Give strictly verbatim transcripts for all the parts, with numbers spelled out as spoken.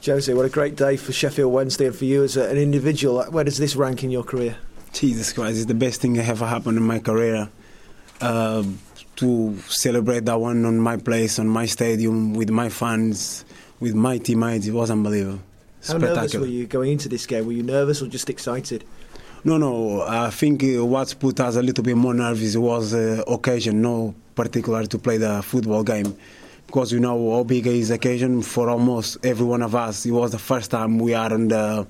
Jose, what a great day for Sheffield Wednesday and for you as an individual. Where does this rank in your career? Jesus Christ, it's the best thing that ever happened in my career. Uh, to celebrate that one on my place, on my stadium, with my fans, with my teammates, it was unbelievable. How nervous were you going into this game? Were you nervous or just excited? No, no, I think uh, what's put us a little bit more nervous was the uh, occasion, no particular to play the football game. Because you know how big is the occasion for almost every one of us. It was the first time we are on the,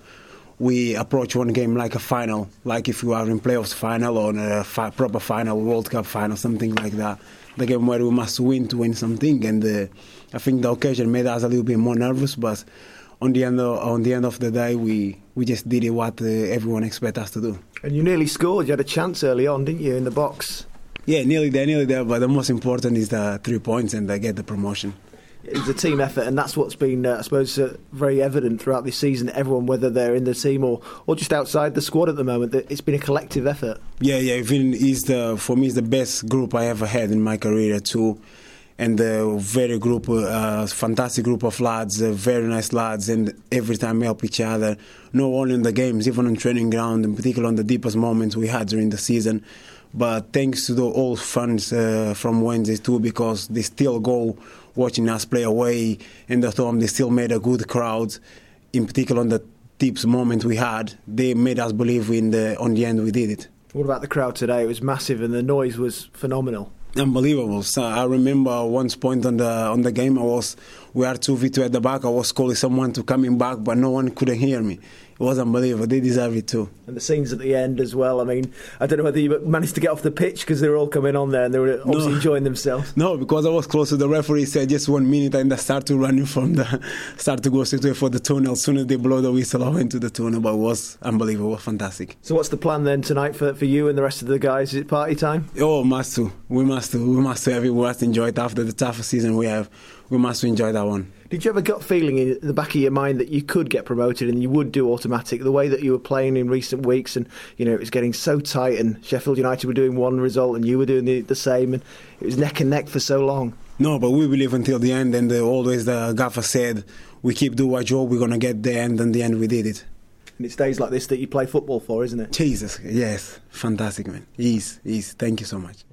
we approach one game like a final, like if you are in playoffs final or a fi- proper final, World Cup final, something like that. The game where we must win to win something, and uh, I think the occasion made us a little bit more nervous. But on the end of, on the end of the day, we, we just did what uh, everyone expects us to do. And you nearly scored. You had a chance early on, didn't you, in the box? Yeah, nearly there, nearly there. But the most important is the three points and I get the promotion. It was a team effort, and that's what's been, uh, I suppose, uh, very evident throughout this season. Everyone, whether they're in the team or, or just outside the squad at the moment, that it's been a collective effort. Yeah, yeah. Even is the for me, it's the best group I ever had in my career too, and a very group, uh, fantastic group of lads, uh, very nice lads, and every time we help each other. Not only in the games, even on training ground, in particular on the deepest moments we had during the season. But thanks to the old fans uh, from Wednesday too, because they still go watching us play away, and at home they still made a good crowd. In particular on the deepest moment we had, they made us believe in the on the end we did it. What about the crowd today? It was massive and the noise was phenomenal. Unbelievable. So I remember one point on the on the game, I was we are two v two at the back. I was calling someone to coming back, but no one couldn't hear me. It was unbelievable. They deserve it too. And the scenes at the end as well. I mean, I don't know whether you managed to get off the pitch because they were all coming on there and they were obviously no. enjoying themselves. No, because I was close to the referee. Said just one minute, and I start to running from the start to go straight away for the tunnel. As soon as they blow the whistle, I went to the tunnel. But it was unbelievable. It was fantastic. So what's the plan then tonight for, for you and the rest of the guys? Is it party time? Oh, must to. We must to. We must to. We must enjoy it after the toughest season we have. We must enjoy that one. Did you have a gut feeling in the back of your mind that you could get promoted and you would do automatic? The way that you were playing in recent weeks, and you know it was getting so tight, and Sheffield United were doing one result and you were doing the, the same, and it was neck and neck for so long. No, but we believe until the end, and uh, always the gaffer said, we keep doing our job, we're going to get the end, and the end we did it. And it's days like this that you play football for, isn't it? Jesus, yes. Fantastic, man. Yes, yes. Thank you so much.